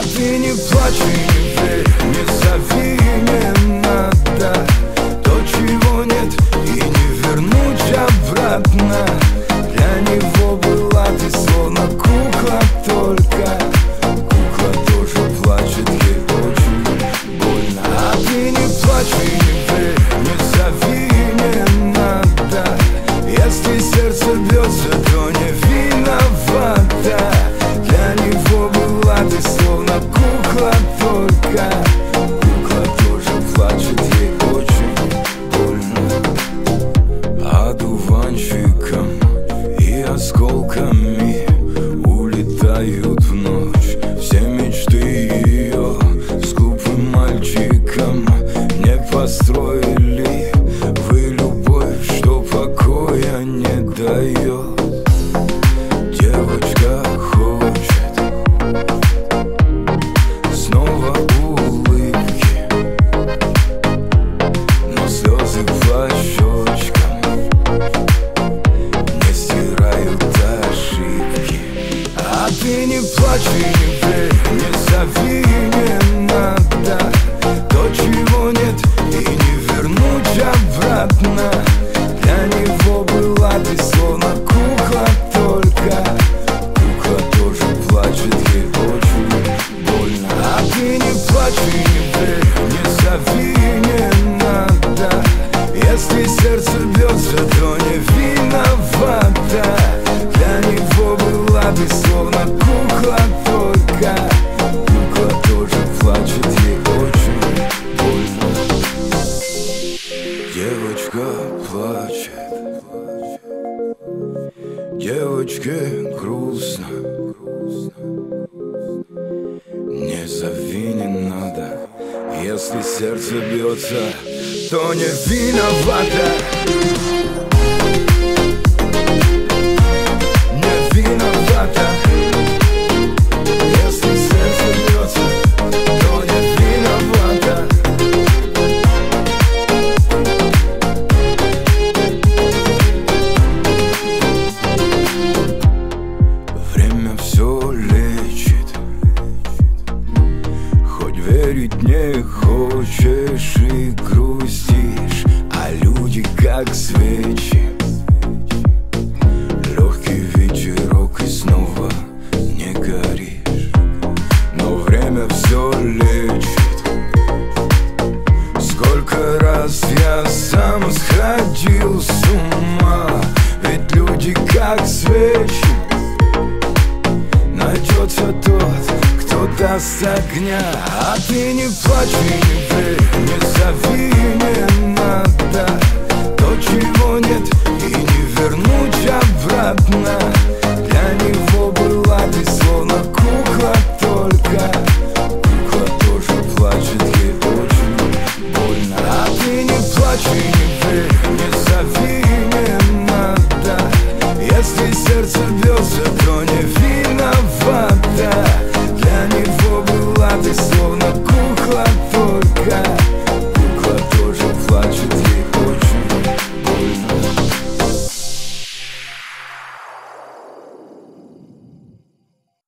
ты не плачь и не верь, не зови, не надо то, чего нет, и не вернуть обратно. Для него была ты словно кукла, только кукла тоже плачет, ей очень больно. А ты не плачь и не верь, не зови, не надо. Если сердце бьется, то не виновата. Для него была ты словно кукла, только кукла тоже плачет, ей очень больно. Одуванчиком и осколками улетают в ночь все мечты ее. С глупым мальчиком не построили вы любовь, что покоя не дает. Девочка хочет снова улыбки, но слезы по щечкам не стирают ошибки. А ты не плачь и не верь, не зови, не надо то, чего нет, и не вернуть обратно. Для него была ты словно кукла, только кукла тоже плачет, ей очень больно. А ты не плачь и не верь, не зови, не надо. Если сердце бьется, то не виновата. Для него была ты словно кукла, только кукла тоже плачет, ей очень больно. Девочка плачет, девочке грустно. Не зови, не надо. Если сердце бьется, то не виновата. Не виновата. Если сердце бьется, то не виновата. Время все лечит, хоть верить не хочешь и грустишь. А люди как свечи, легкий ветерок и снова не горишь. Но время все лечит. Сколько раз я сам сходил с ума, ведь люди как свечи. Найдется тот, кто даст огня. А ты не плачь и не верь, не зови, не надо то, чего нет, и не вернуть обратно. Для него была ты словно кукла, только кукла тоже плачет, ей очень больно. А ты не плачь и не верь, не